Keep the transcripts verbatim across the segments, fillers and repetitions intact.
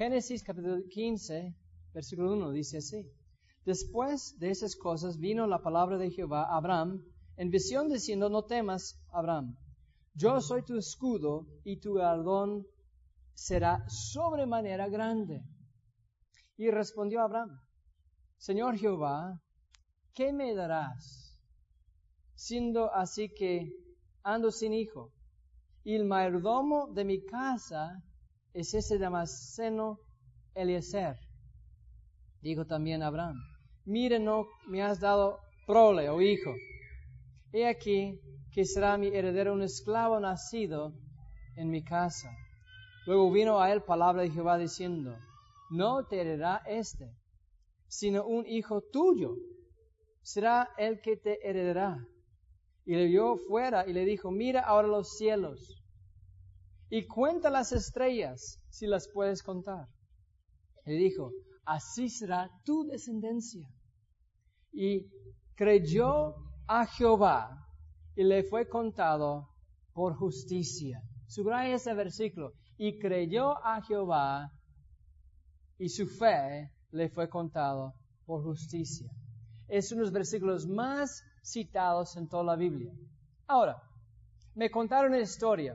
Génesis capítulo quince, versículo uno, dice así. Después de esas cosas vino la palabra de Jehová a Abraham en visión diciendo, no temas, Abraham. Yo soy tu escudo y tu galardón será sobremanera grande. Y respondió Abraham, Señor Jehová, ¿qué me darás? Siendo así que ando sin hijo, y el mayordomo de mi casa es ese Damaseno Eliezer. Dijo también Abraham, mire, no me has dado prole o hijo. He aquí que será mi heredero un esclavo nacido en mi casa. Luego vino a él palabra de Jehová diciendo, no te heredará este, sino un hijo tuyo. Será el que te heredará. Y le vio fuera y le dijo, mira ahora los cielos y cuenta las estrellas si las puedes contar. Le dijo, así será tu descendencia. Y creyó a Jehová y le fue contado por justicia. Subraya ese versículo. Y creyó a Jehová y su fe le fue contado por justicia. Es uno de los versículos más citados en toda la Biblia. Ahora, me contaron una historia.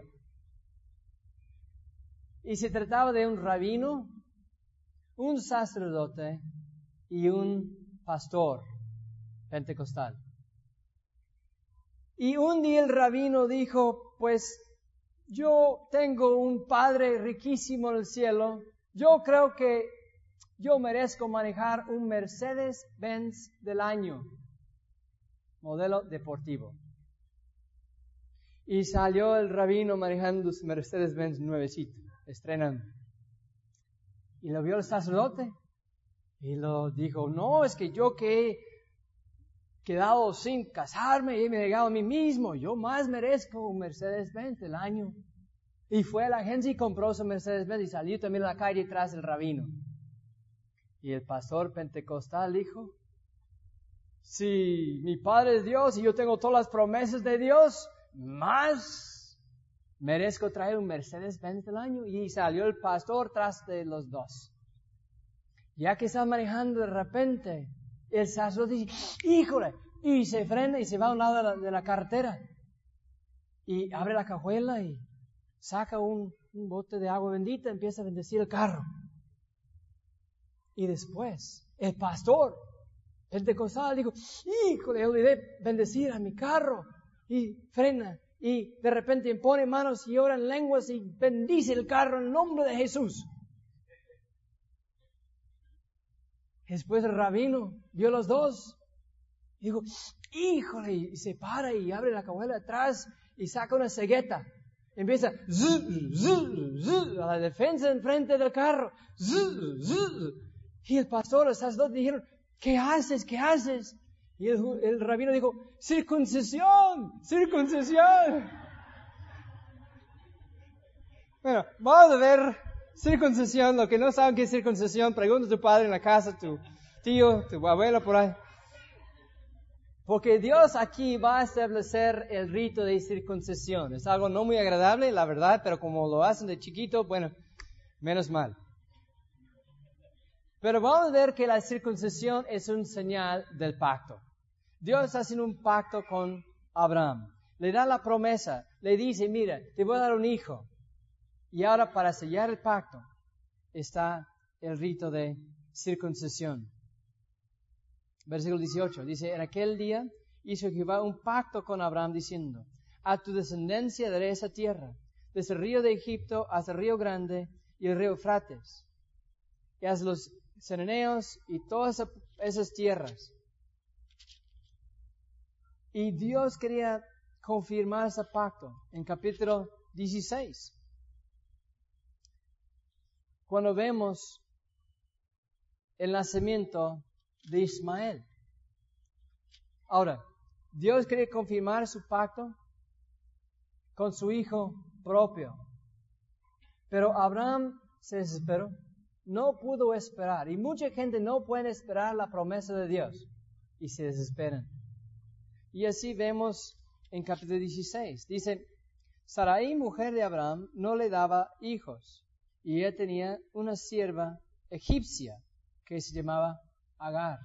Y se trataba de un rabino, un sacerdote y un pastor pentecostal. Y un día el rabino dijo, pues yo tengo un padre riquísimo en el cielo, yo creo que yo merezco manejar un Mercedes-Benz del año, modelo deportivo. Y salió el rabino manejando su Mercedes-Benz nuevecito, estrenando. Y lo vio el sacerdote y lo dijo, no, es que yo que he quedado sin casarme y me he negado a mí mismo, yo más merezco un Mercedes-Benz del año. Y fue a la agencia y compró su Mercedes-Benz y salió también a la calle tras el rabino. Y el pastor pentecostal dijo, si mi Padre es Dios y yo tengo todas las promesas de Dios, más merezco traer un Mercedes-Benz del año. Y salió el pastor tras de los dos. Ya que está manejando de repente, el sacerdote dice, híjole, y se frena y se va a un lado de la, de la carretera. Y abre la cajuela y saca un, un bote de agua bendita y empieza a bendecir el carro. Y después, el pastor pentecostal dijo, híjole, olvidé bendecir a mi carro. Y frena y de repente impone manos y ora en lenguas y bendice el carro en el nombre de Jesús. Después el rabino vio los dos y dijo, híjole, y se para y abre la cajuela atrás y saca una cegueta. Empieza zzz, zzz, zzz, a la defensa enfrente del carro. Zzz, zzz. Y el pastor, los sacerdotes dijeron, ¿qué haces? ¿Qué haces? Y el, el rabino dijo, circuncisión, circuncisión. Bueno, vamos a ver circuncisión. Lo que no saben qué es circuncisión, pregunta a tu padre en la casa, tu tío, tu abuelo por ahí. Porque Dios aquí va a establecer el rito de circuncisión. Es algo no muy agradable, la verdad, pero como lo hacen de chiquito, bueno, menos mal. Pero vamos a ver que la circuncisión es un señal del pacto. Dios hace un pacto con Abraham. Le da la promesa. Le dice, mira, te voy a dar un hijo. Y ahora para sellar el pacto está el rito de circuncisión. Versículo dieciocho. Dice, en aquel día hizo Jehová un pacto con Abraham diciendo, a tu descendencia daré esa tierra, desde el río de Egipto hasta el río grande y el río Eufrates. Y hasta los Ceneneos y todas esas tierras. Y Dios quería confirmar ese pacto en capítulo dieciséis. Cuando vemos el nacimiento de Ismael. Ahora, Dios quería confirmar su pacto con su hijo propio. Pero Abraham se desesperó. No pudo esperar. Y mucha gente no puede esperar la promesa de Dios. Y se desesperan. Y así vemos en capítulo dieciséis. Dice, Sarai, mujer de Abraham, no le daba hijos. y ella tenía una sierva egipcia que se llamaba Agar.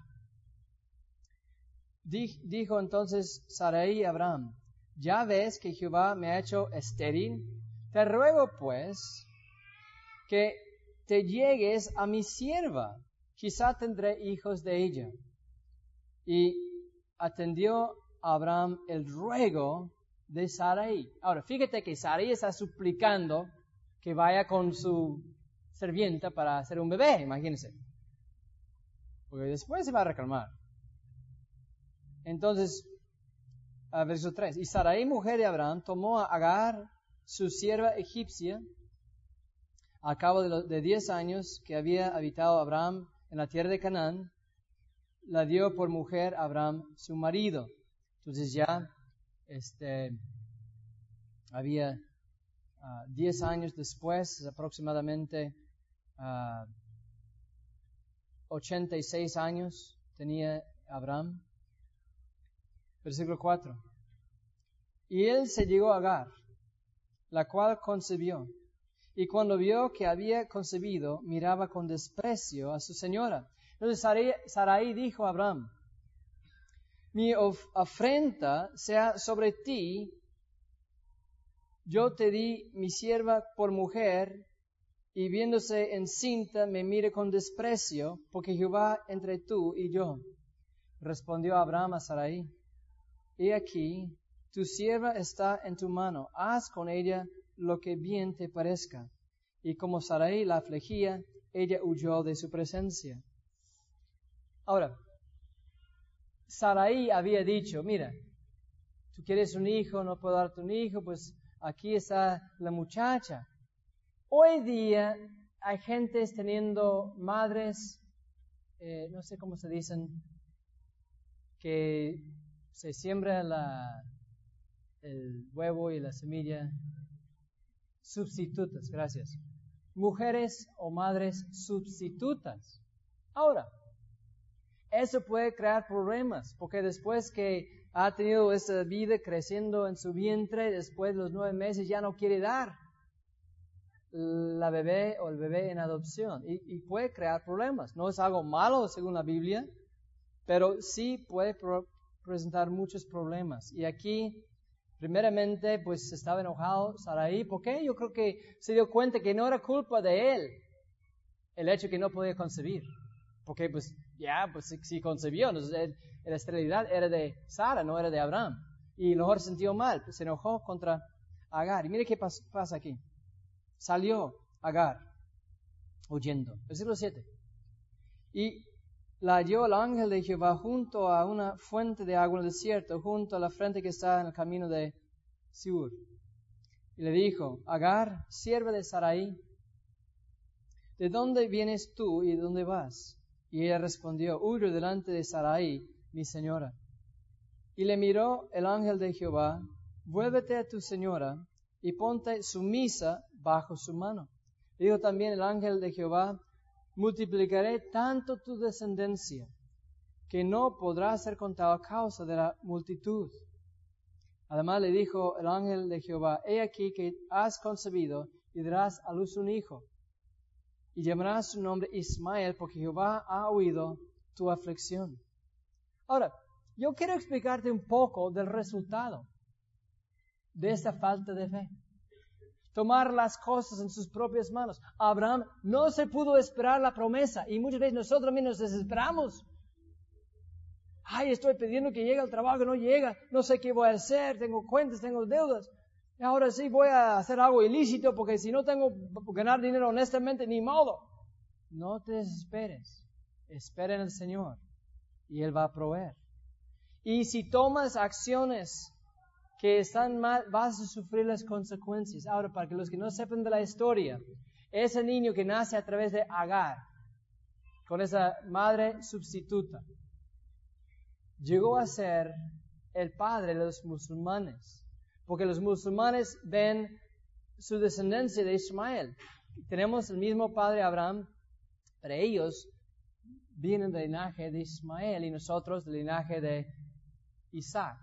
Dijo entonces Sarai a Abraham, ya ves que Jehová me ha hecho estéril, te ruego pues que te llegues a mi sierva, quizá tendré hijos de ella. Y atendió a Abraham el ruego de Sarai. Ahora, fíjate que Sarai está suplicando que vaya con su sirvienta para hacer un bebé, imagínense. Porque después se va a reclamar. Entonces, a verso tres. Y Sarai, mujer de Abraham, tomó a Agar, su sierva egipcia, a cabo de, los, de diez años que había habitado Abraham en la tierra de Canaán, la dio por mujer a Abraham, su marido. Entonces ya, este, había uh, diez años después, aproximadamente uh, ochenta y seis años tenía Abraham. Versículo cuatro. Y él se llegó a Agar, la cual concebió. Y cuando vio que había concebido, miraba con desprecio a su señora. Entonces Sarai, Sarai dijo a Abraham, mi of- afrenta sea sobre ti, yo te di mi sierva por mujer, y viéndose encinta me mire con desprecio, porque Jehová entre tú y yo. Respondió Abraham a Sarai, he aquí, tu sierva está en tu mano, haz con ella lo que bien te parezca. Y como Sarai la afligía, ella huyó de su presencia. Ahora, Sarai había dicho, mira, tú quieres un hijo, no puedo darte un hijo, pues aquí está la muchacha. Hoy día hay gentes teniendo madres, eh, no sé cómo se dicen, que se siembra la, el huevo y la semilla, sustitutas, gracias. Mujeres o madres sustitutas. Ahora, eso puede crear problemas, porque después que ha tenido esa vida creciendo en su vientre, después de los nueve meses ya no quiere dar la bebé o el bebé en adopción, y, y puede crear problemas. No es algo malo según la Biblia, pero sí puede pro- presentar muchos problemas. Y aquí, primeramente, pues estaba enojado Sarai. ¿Por qué? Yo creo que se dio cuenta que no era culpa de él el hecho que no podía concebir. Porque pues ya, pues si, si concebió, entonces la esterilidad era de Sara, no era de Abraham. Y lo mejor se sintió mal, pues se enojó contra Agar. Y mire qué pas, pasa aquí. Salió Agar huyendo. Versículo siete. Y la halló el ángel de Jehová junto a una fuente de agua en el desierto, junto a la fuente que está en el camino de Siur. Y le dijo, Agar, sierva de Sarai, ¿de dónde vienes tú y de dónde vas? Y ella respondió, huyo delante de Sarai, mi señora. Y le miró el ángel de Jehová, vuélvete a tu señora y ponte sumisa bajo su mano. Le dijo también el ángel de Jehová, multiplicaré tanto tu descendencia, que no podrá ser contado a causa de la multitud. Además le dijo el ángel de Jehová, he aquí que has concebido y darás a luz un hijo, y llamarás su nombre Ismael, porque Jehová ha oído tu aflicción. Ahora, yo quiero explicarte un poco del resultado de esta falta de fe. Tomar las cosas en sus propias manos. Abraham no se pudo esperar la promesa, y muchas veces nosotros mismos nos desesperamos. Ay, estoy pidiendo que llegue al trabajo, no llega, no sé qué voy a hacer, tengo cuentas, tengo deudas. Y ahora sí voy a hacer algo ilícito, porque si no tengo ganar dinero honestamente, ni modo. No te desesperes. Espera en el Señor y Él va a proveer. Y si tomas acciones que están mal, vas a sufrir las consecuencias. Ahora, para que los que no sepan de la historia, ese niño que nace a través de Agar, con esa madre sustituta, llegó a ser el padre de los musulmanes. Porque los musulmanes ven su descendencia de Ismael. Tenemos el mismo padre Abraham, pero ellos vienen del linaje de Ismael y nosotros del linaje de Isaac.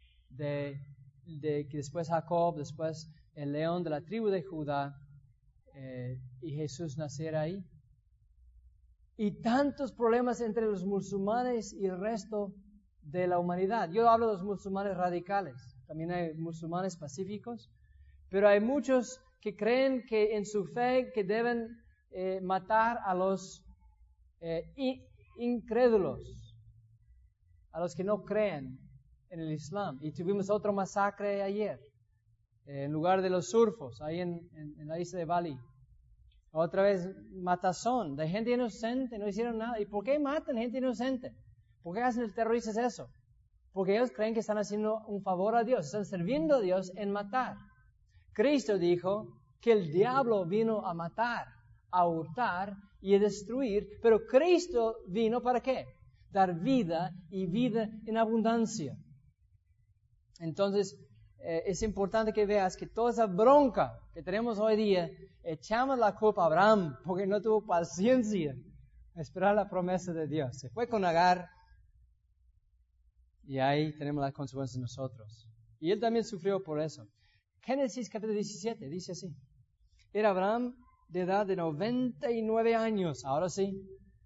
De, de que después Jacob, después el león de la tribu de Judá, eh, y Jesús naciera ahí. Y tantos problemas entre los musulmanes y el resto de la humanidad. Yo hablo de los musulmanes radicales, también hay musulmanes pacíficos, pero hay muchos que creen que en su fe que deben eh, matar a los eh, in- incrédulos, a los que no creen en el Islam. Y tuvimos otro masacre ayer, eh, en lugar de los surfos, ahí en, en, en la isla de Bali. Otra vez, matazón de gente inocente, no hicieron nada. ¿Y por qué matan gente inocente? ¿Por qué hacen los terroristas eso? Porque ellos creen que están haciendo un favor a Dios, están sirviendo a Dios en matar. Cristo dijo que el diablo vino a matar, a hurtar y a destruir, pero Cristo vino ¿para qué? Dar vida y vida en abundancia. Entonces, eh, es importante que veas que toda esa bronca que tenemos hoy día, echamos la culpa a Abraham porque no tuvo paciencia a esperar la promesa de Dios. Se fue con Agar y ahí tenemos las consecuencias nosotros. Y él también sufrió por eso. Génesis capítulo diecisiete dice así. Era Abraham de edad de noventa y nueve años, ahora sí,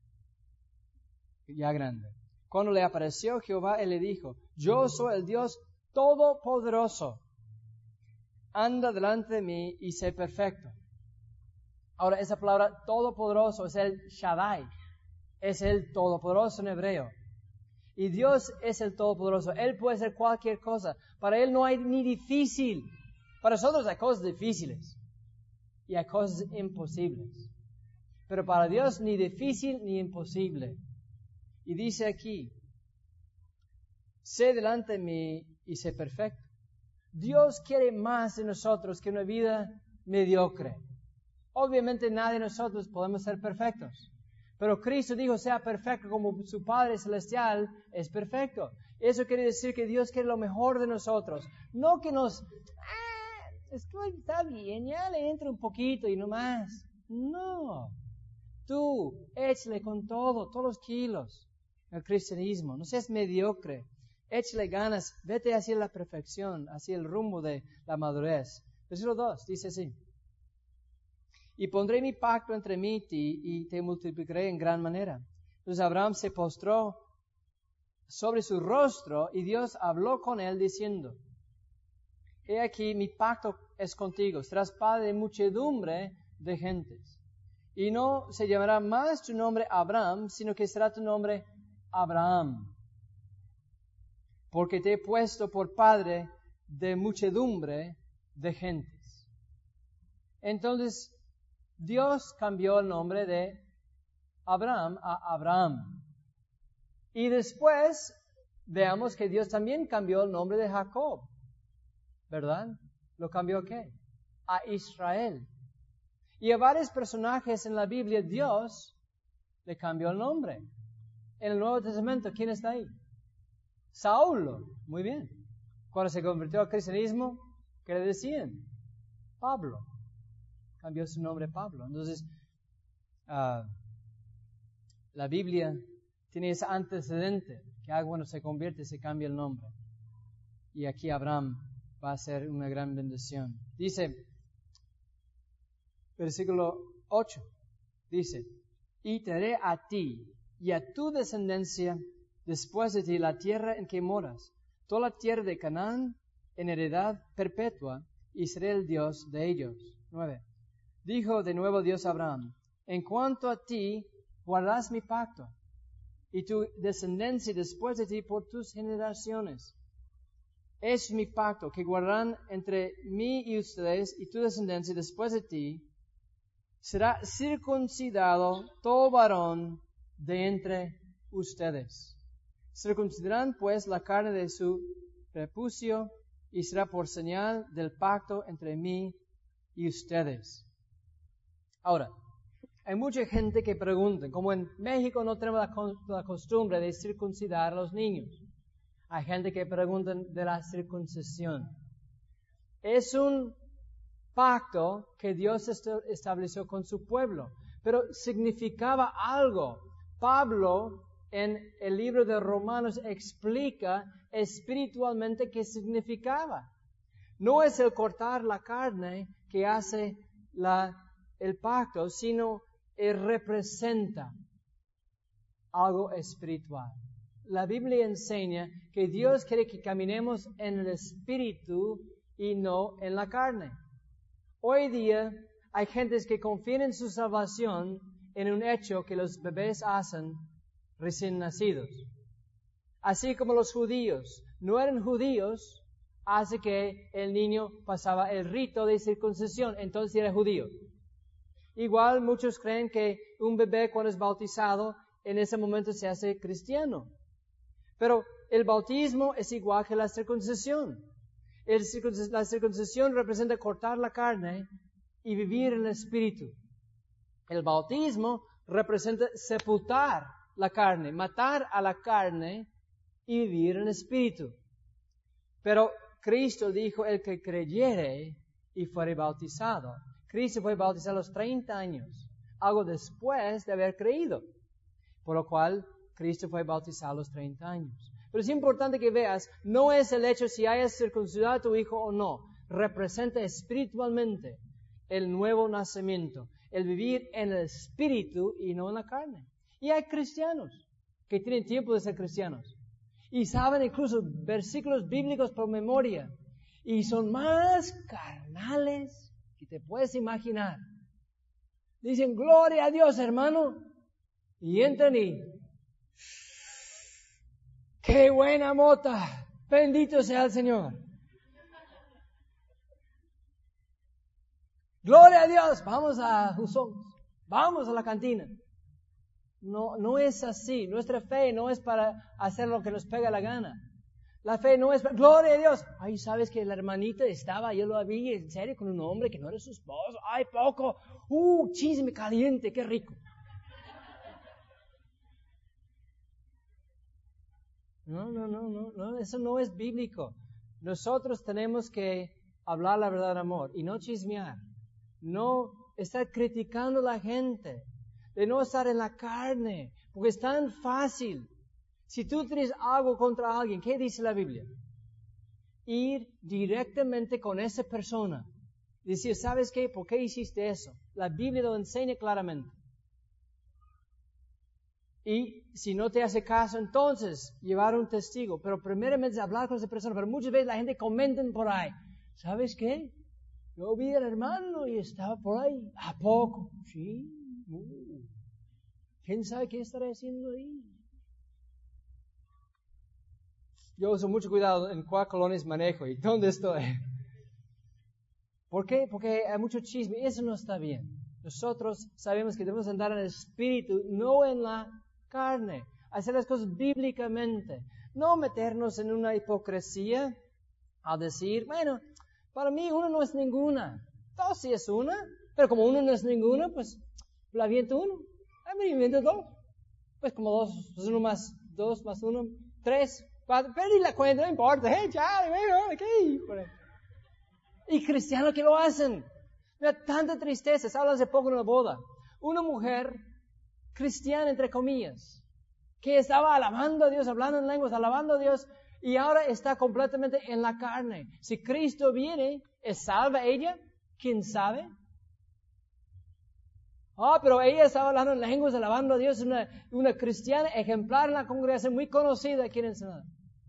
ya grande. Cuando le apareció Jehová, él le dijo, yo soy el Dios Todopoderoso. Anda delante de mí y sé perfecto. Ahora, esa palabra todopoderoso es el Shaddai. Es el todopoderoso en hebreo. Y Dios es el todopoderoso. Él puede hacer cualquier cosa. Para Él no hay ni difícil. Para nosotros hay cosas difíciles. Y hay cosas imposibles. Pero para Dios ni difícil ni imposible. Y dice aquí, sé delante de mí y sé perfecto. Dios quiere más de nosotros que una vida mediocre. Obviamente nadie de nosotros podemos ser perfectos. Pero Cristo dijo, sea perfecto como su Padre Celestial es perfecto. Eso quiere decir que Dios quiere lo mejor de nosotros. No que nos, ah, estoy, está bien, ya le entra un poquito y no más. No. Tú, échale con todo, todos los kilos al cristianismo. No seas mediocre. Échale ganas, vete hacia la perfección, hacia el rumbo de la madurez. Versículo dos, dice así. Y pondré mi pacto entre mí y ti, y te multiplicaré en gran manera. Entonces Abraham se postró sobre su rostro, y Dios habló con él diciendo, he aquí mi pacto es contigo, serás padre de muchedumbre de gentes. Y no se llamará más tu nombre Abraham, sino que será tu nombre Abraham. Porque te he puesto por padre de muchedumbre de gentes. Entonces, Dios cambió el nombre de Abraham a Abraham. Y después, veamos que Dios también cambió el nombre de Jacob. ¿Verdad? ¿Lo cambió qué? A Israel. Y a varios personajes en la Biblia, Dios le cambió el nombre. En el Nuevo Testamento, ¿quién está ahí? Saulo, muy bien. Cuando se convirtió al cristianismo, ¿qué le decían? Pablo. Cambió su nombre a Pablo. Entonces, uh, la Biblia tiene ese antecedente, que ah, cuando se convierte se cambia el nombre. Y aquí Abraham va a ser una gran bendición. Dice, versículo ocho, dice, y te daré a ti y a tu descendencia después de ti la tierra en que moras, toda la tierra de Canaán en heredad perpetua, y seré el Dios de ellos. nueve. Dijo de nuevo Dios a Abraham, en cuanto a ti, guardarás mi pacto, y tu descendencia después de ti por tus generaciones. Es mi pacto que guardarán entre mí y ustedes, y tu descendencia después de ti, será circuncidado todo varón de entre ustedes. Circuncidarán pues la carne de su prepucio y será por señal del pacto entre mí y ustedes. Ahora, hay mucha gente que pregunta, como en México no tenemos la, la costumbre de circuncidar a los niños. Hay gente que pregunta de la circuncisión. Es un pacto que Dios estableció con su pueblo, pero significaba algo. Pablo en el libro de Romanos explica espiritualmente qué significaba. No es el cortar la carne que hace la el pacto, sino él representa algo espiritual. La Biblia enseña que Dios quiere que caminemos en el espíritu y no en la carne. Hoy día hay gentes que confían en su salvación en un hecho que los bebés hacen recién nacidos. Así como los judíos no eran judíos, hace que el niño pasaba el rito de circuncisión, entonces era judío. Igual muchos creen que un bebé cuando es bautizado, en ese momento se hace cristiano. Pero el bautismo es igual que la circuncisión. El circuncis- la circuncisión representa cortar la carne y vivir en el espíritu. El bautismo representa sepultar la carne, matar a la carne y vivir en el espíritu. Pero Cristo dijo, el que creyere y fuere bautizado. Cristo fue bautizado a los treinta años, algo después de haber creído. Por lo cual, Cristo fue bautizado a los treinta años. Pero es importante que veas, no es el hecho si hayas circuncidado a tu hijo o no. Representa espiritualmente el nuevo nacimiento, el vivir en el espíritu y no en la carne. Y hay cristianos que tienen tiempo de ser cristianos. Y saben incluso versículos bíblicos por memoria. Y son más carnales que te puedes imaginar. Dicen, gloria a Dios, hermano. Y entran y, ¡qué buena mota! Bendito sea el Señor. Gloria a Dios. Vamos a Husón. Vamos a la cantina. No, no es así. Nuestra fe no es para hacer lo que nos pega la gana. La fe no es para, gloria a Dios. Ay, ¿sabes que la hermanita estaba, yo lo vi en serio con un hombre que no era su esposo? Ay, poco. Uh, chisme caliente, qué rico. No, no, no, no, no, eso no es bíblico. Nosotros tenemos que hablar la verdad de amor y no chismear. No estar criticando a la gente. De no estar en la carne, porque es tan fácil. Si tú tienes algo contra alguien, ¿qué dice la Biblia? Ir directamente con esa persona. Decir, ¿sabes qué? ¿Por qué hiciste eso? La Biblia lo enseña claramente. Y si no te hace caso, entonces llevar un testigo. Pero primeramente hablar con esa persona. Pero muchas veces la gente comenta por ahí. ¿Sabes qué? Yo vi al hermano y estaba por ahí. ¿A poco? Sí. Uh, ¿Quién sabe qué estará haciendo ahí? Yo uso mucho cuidado en cuál colonias manejo y dónde estoy. ¿Por qué? Porque hay mucho chisme y eso no está bien. Nosotros sabemos que debemos andar en el espíritu, no en la carne. Hacer las cosas bíblicamente. No meternos en una hipocresía al decir, bueno, para mí uno no es ninguna. Dos sí es una, pero como uno no es ninguna, pues la aviento uno. A mí me aviento dos. Pues como dos, pues uno más dos más uno, tres, cuatro. Perdí la cuenta, no importa. Hey, chale, bueno, ¿qué? Y cristianos que lo hacen. Mira, tanta tristeza. Se habla hace poco en una boda. Una mujer cristiana, entre comillas, que estaba alabando a Dios, hablando en lenguas, alabando a Dios, y ahora está completamente en la carne. Si Cristo viene, ¿es salva ella? ¿Quién sabe? Ah, oh, pero ella estaba hablando en lenguas, alabando a Dios, una, una cristiana ejemplar en la congregación, muy conocida aquí en Ensenada.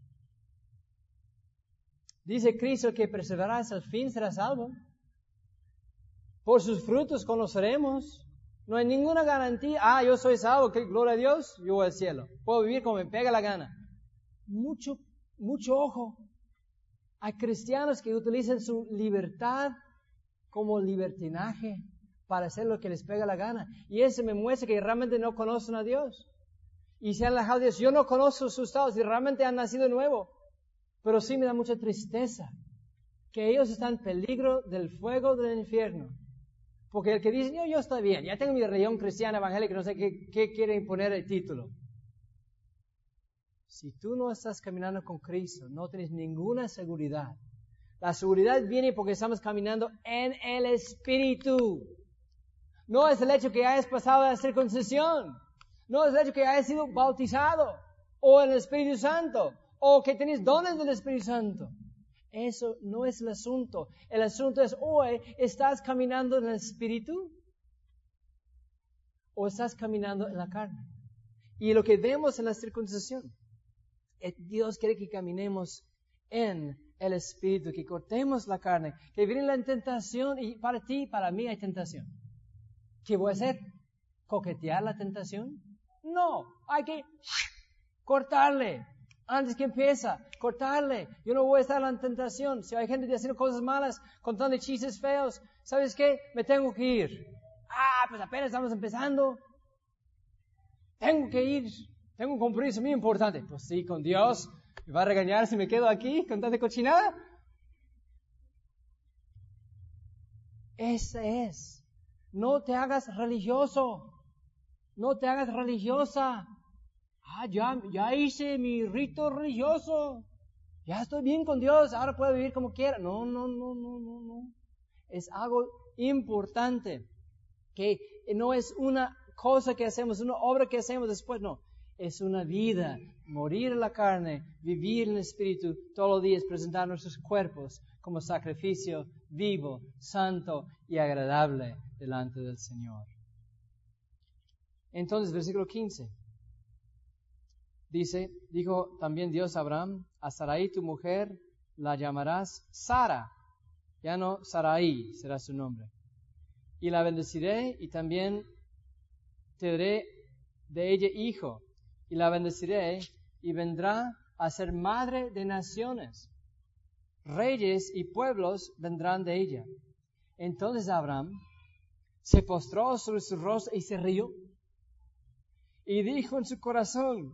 Dice Cristo que perseverará hasta el fin, será salvo. Por sus frutos conoceremos. No hay ninguna garantía. Ah, yo soy salvo, que gloria a Dios, yo voy al cielo. Puedo vivir como me pega la gana. Mucho, mucho ojo. Hay cristianos que utilizan su libertad como libertinaje para hacer lo que les pega la gana. Y eso me muestra que realmente no conocen a Dios. Y se han alejado de Dios. Yo no conozco sus estados y realmente han nacido de nuevo. Pero sí me da mucha tristeza que ellos están en peligro del fuego del infierno. Porque el que dice, yo, yo estoy bien, ya tengo mi religión cristiana evangélica, no sé qué, qué quiere imponer el título. Si tú no estás caminando con Cristo, no tienes ninguna seguridad. La seguridad viene porque estamos caminando en el Espíritu. No es el hecho que hayas pasado la circuncisión. No es el hecho que hayas sido bautizado. O en el Espíritu Santo. O que tienes dones del Espíritu Santo. Eso no es el asunto. El asunto es, hoy, ¿estás caminando en el Espíritu? o estás caminando en la carne? Y lo que vemos en la circuncisión, Dios quiere que caminemos en el Espíritu, que cortemos la carne, que viene la tentación y para ti, para mí hay tentación. ¿Qué voy a hacer? ¿Coquetear la tentación? No, hay que cortarle. Antes que empieza, cortarle. Yo no voy a estar en la tentación. Si hay gente haciendo cosas malas, contando chistes feos, ¿sabes qué? Me tengo que ir. Ah, pues apenas estamos empezando. Tengo que ir. Tengo un compromiso muy importante. Pues sí, con Dios. ¿Me va a regañar si me quedo aquí con tanta cochinada? Ese es. No te hagas religioso. No te hagas religiosa. Ah, ya, ya hice mi rito religioso. Ya estoy bien con Dios. Ahora puedo vivir como quiera. No, no, no, no, no, no. Es algo importante. Que no es una cosa que hacemos, una obra que hacemos después. No. Es una vida. Morir en la carne, vivir en el Espíritu todos los días, presentar nuestros cuerpos como sacrificio vivo, santo y agradable delante del Señor. Entonces, versículo quince. Dice, dijo también Dios a Abraham, a Sarai tu mujer la llamarás Sara, ya no Sarai será su nombre. Y la bendeciré y también te daré de ella hijo, y la bendeciré y vendrá a ser madre de naciones. Reyes y pueblos vendrán de ella. Entonces Abraham se postró sobre su rostro y se rió. Y dijo en su corazón,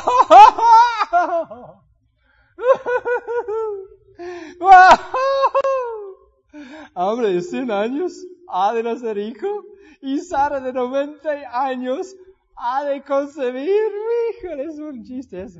hombre de cien años ha de nacer hijo, y Sara de noventa años ha de concebir. Híjole, es un chiste eso.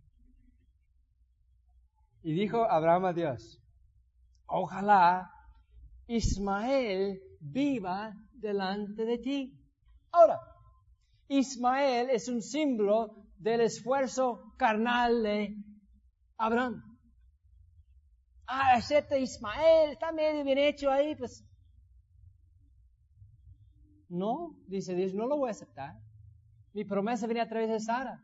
Y dijo Abraham a Dios, ojalá Ismael viva delante de ti. Ahora, Ismael es un símbolo del esfuerzo carnal de Abraham. Ah, acepta Ismael, está medio bien hecho ahí, pues. No, dice Dios, no lo voy a aceptar. Mi promesa viene a través de Sara.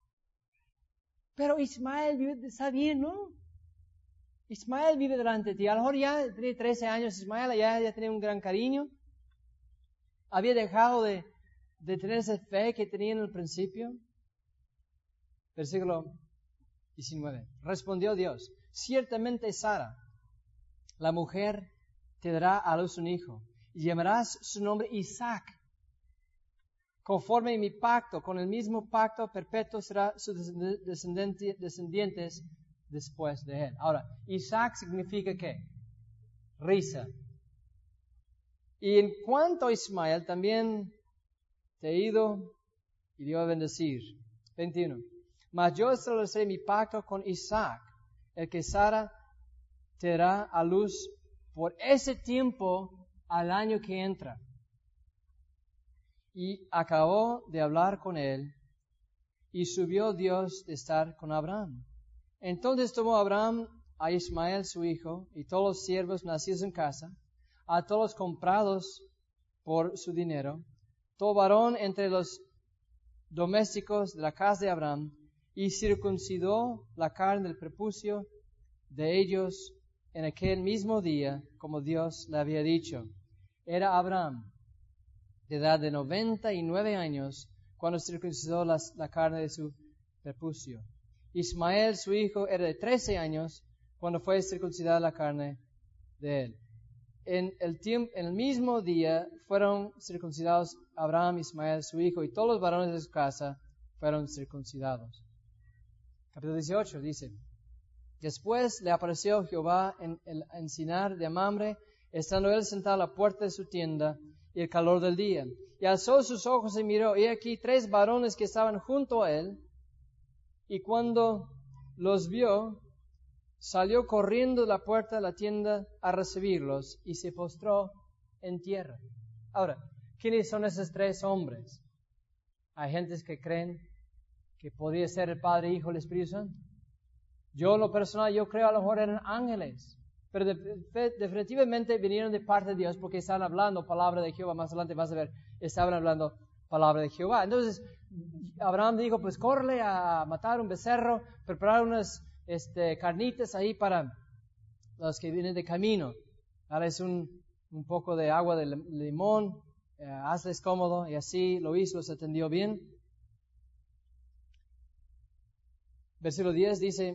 Pero Ismael vive, está bien, ¿no? Ismael vive delante de ti. A lo mejor ya tenía trece años, Ismael ya, ya tenía un gran cariño. Había dejado de, de tener esa fe que tenía en el principio. Versículo diecinueve. Respondió Dios, ciertamente Sara, la mujer, te dará a luz un hijo, y llamarás su nombre Isaac. Conforme a mi pacto, con el mismo pacto perpetuo será sus descendiente, descendientes después de él. Ahora, Isaac significa ¿qué? Risa. Y en cuanto a Ismael, también te he ido y dio a bendecir. veintiuno. Mas yo estableceré mi pacto con Isaac, el que Sara te dará a luz por ese tiempo al año que entra. Y acabó de hablar con él, y subió Dios de estar con Abraham. Entonces tomó Abraham a Ismael su hijo, y todos los siervos nacidos en casa, a todos los comprados por su dinero, todo varón entre los domésticos de la casa de Abraham, y circuncidó la carne del prepucio de ellos en aquel mismo día, como Dios le había dicho. Era Abraham de edad de noventa y nueve años cuando circuncidó la, la carne de su prepucio. Ismael, su hijo, era de trece años cuando fue circuncidada la carne de él. En el, tiempo, en el mismo día fueron circuncidados Abraham, Ismael, su hijo, y todos los varones de su casa fueron circuncidados. Capítulo dieciocho dice, después le apareció Jehová en el encinar de Mamre, estando él sentado a la puerta de su tienda, y el calor del día. Y alzó sus ojos y miró, y aquí tres varones que estaban junto a él, y cuando los vio, salió corriendo de la puerta de la tienda a recibirlos, y se postró en tierra. Ahora, ¿quiénes son esos tres hombres? Hay gentes que creen que podría ser el Padre, Hijo y el Espíritu Santo. Yo, en lo personal, yo creo a lo mejor eran ángeles. Pero de, de, definitivamente vinieron de parte de Dios porque estaban hablando palabra de Jehová. Más adelante vas a ver, estaban hablando palabra de Jehová. Entonces, Abraham dijo, pues córrele a matar un becerro, preparar unas este, carnitas ahí para los que vienen de camino. Dales un, un poco de agua de limón, eh, hazles cómodo, y así lo hizo, los atendió bien. Versículo diez dice,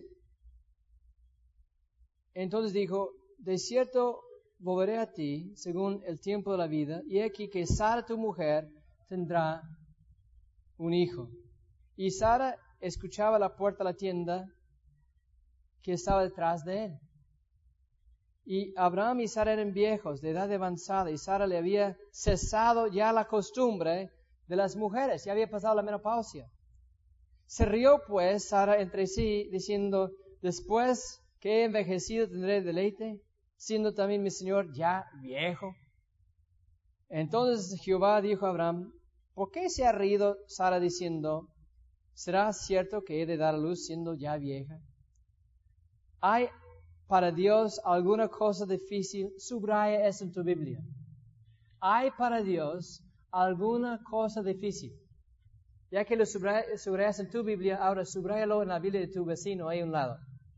entonces dijo, de cierto volveré a ti según el tiempo de la vida, y aquí que Sara tu mujer tendrá un hijo. Y Sara escuchaba a la puerta de la tienda que estaba detrás de él. Y Abraham y Sara eran viejos, de edad avanzada, y Sara le había cesado ya la costumbre de las mujeres, ya había pasado la menopausia. Se rió pues Sara entre sí, diciendo, después que he envejecido tendré deleite, siendo también mi señor ya viejo. Entonces Jehová dijo a Abraham, ¿por qué se ha reído Sara diciendo, ¿será cierto que he de dar a luz siendo ya vieja? ¿Hay para Dios alguna cosa difícil? Subraya eso en tu Biblia. ¿Hay para Dios alguna cosa difícil? Ya que lo subrayas, subrayas en tu Biblia, ahora subráyalo en la Biblia de tu vecino ahí a un lado.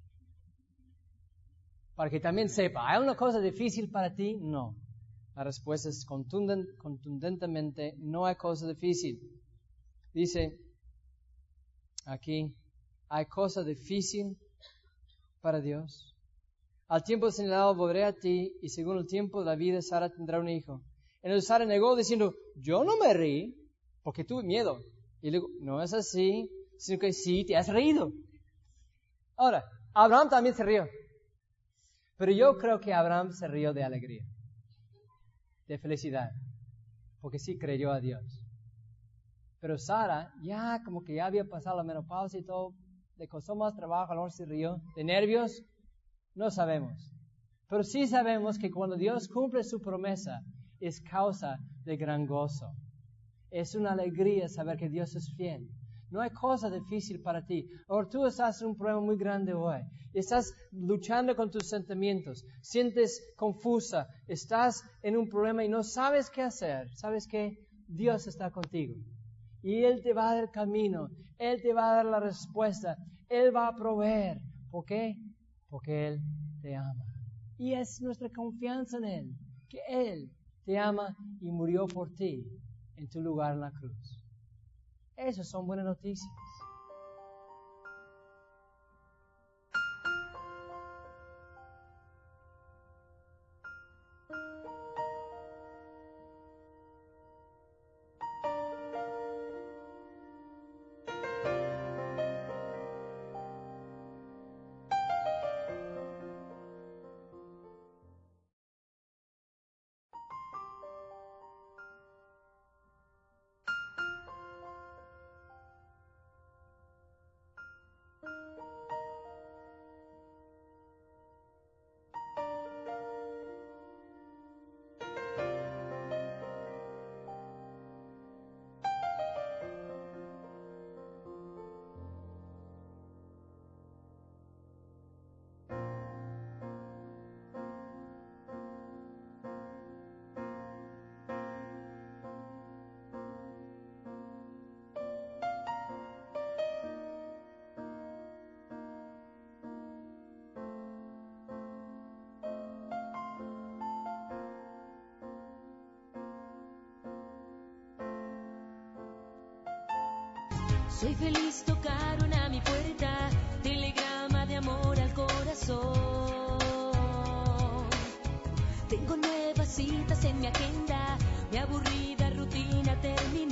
Para que también sepa, ¿hay una cosa difícil para ti? No. La respuesta es contundent, contundentemente, no hay cosa difícil. Dice aquí, ¿hay cosa difícil para Dios? Al tiempo señalado volveré a ti, y según el tiempo de la vida Sara tendrá un hijo. Entonces Sara negó diciendo, yo no me reí, porque tuve miedo. Y le digo, no es así, sino que sí, te has reído. Ahora, Abraham también se rió. Pero yo creo que Abraham se rió de alegría, de felicidad, porque sí creyó a Dios. Pero Sara, ya como que ya había pasado la menopausia y todo, le costó más trabajo, a lo mejor se rió. ¿De nervios? No sabemos. Pero sí sabemos que cuando Dios cumple su promesa, es causa de gran gozo. Es una alegría saber que Dios es fiel. No hay cosa difícil para ti. Ahora tú estás en un problema muy grande hoy. Estás luchando con tus sentimientos. Sientes confusa. Estás en un problema y no sabes qué hacer. ¿Sabes qué? Dios está contigo. Y Él te va a dar el camino. Él te va a dar la respuesta. Él va a proveer. ¿Por qué? Porque Él te ama. Y es nuestra confianza en Él. Que Él te ama y murió por ti en tu lugar en la cruz. Esas son buenas noticias. Soy feliz, tocaron a mi puerta, telegrama de amor al corazón. Tengo nuevas citas en mi agenda, mi aburrida rutina terminó.